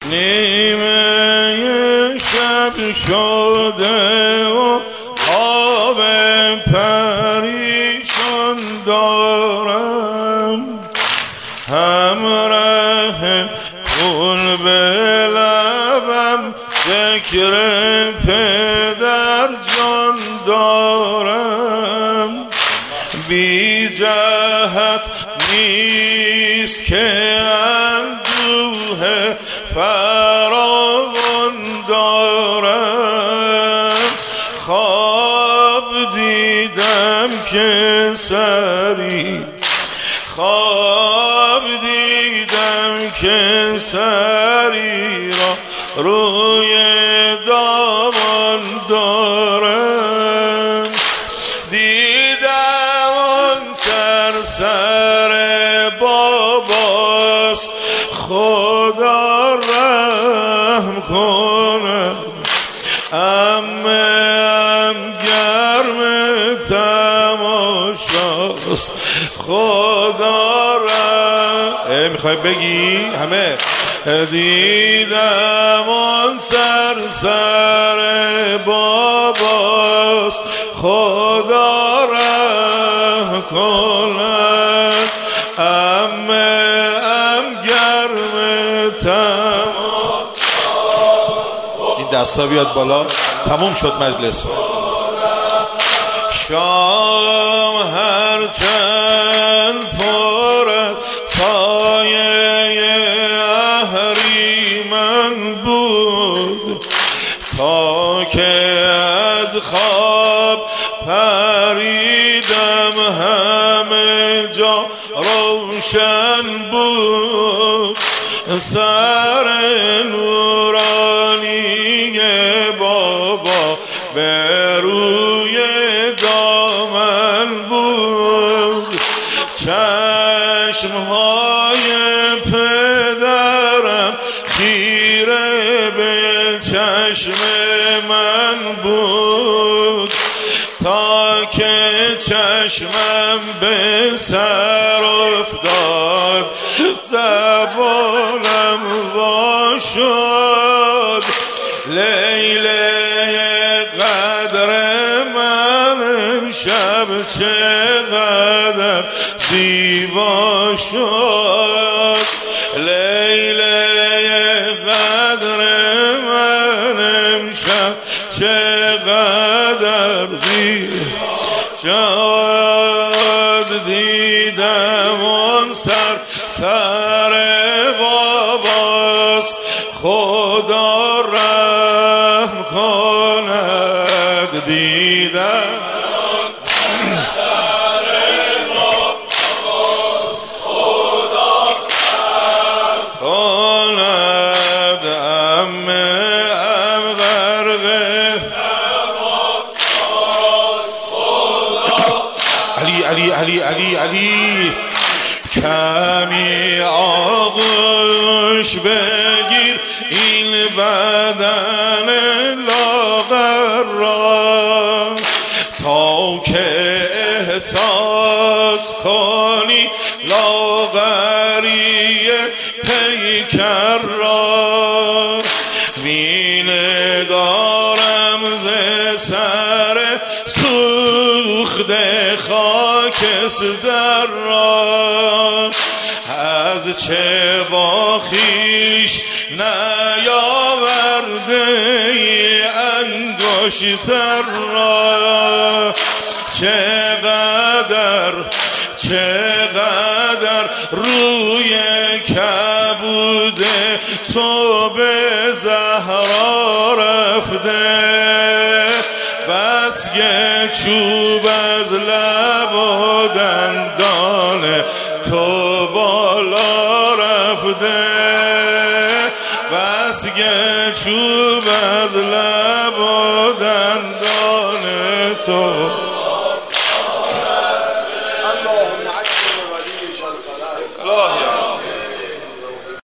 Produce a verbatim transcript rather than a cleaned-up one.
نیمه شب شده و خواب پریشان دارم، همراه خون به لبم ذکر پدر جان دارم. بی جهت نیست که اندوه فراوان دارم، خواب دیدم که سری خواب دیدم که سری را روی دامان دارم. دیدم آن سر سر باباست، خدا رحم کنه. امم گرم تماشاست، خدا رحم. میخوای بگی همه؟ دیدم آن سر سر باباست، خدا رحم کنه. ام ام گرم تماشاست. این دستا بیاد بالا. تموم شد مجلس. شام هرچند پر از سایه اهریمن بود، تا که از خواب پریدم همه جا روشن بود. سر نورانی بابا به روی دامن بود، چشمهای پدرم خیره به چشم من بود، تا که چشمم به سر افتاد زبانم وا شد. لیله قدر من امشب چقدر زیبا شد. لیله قدر من امشب چقدر زیبا شد. دیدم آن سر سر باباست، خدا رحم کند. دیدم سر باباست، خدا رحم کند. ام ام غرقه علی علی علی علی علی. کمی آغوش بگیر این بدن لاغر را، تا که احساس کنی لاغری پیکر را. وینه دارم ز سر سوخته خاکستر را، از چه با خویش نیاورده ای انگشتر را. چقدر چقدر روی کبود تو به زهرا رفته، بس که چوب از لب و دندان تو بالا رفته، بس که چوب از لب و دندان تو